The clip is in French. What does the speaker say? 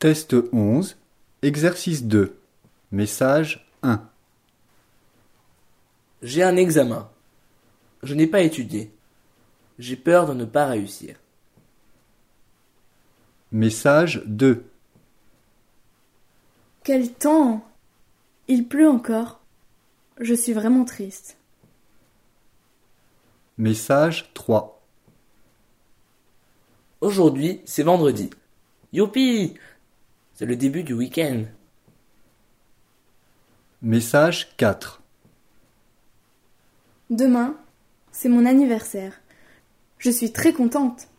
Test 11, exercice 2, message 1. J'ai un examen. Je n'ai pas étudié. J'ai peur de ne pas réussir. Message 2. Quel temps! Il pleut encore. Je suis vraiment triste. Message 3. Aujourd'hui, c'est vendredi. Youpi! C'est le début du week-end. Message 4. Demain, c'est mon anniversaire. Je suis très contente.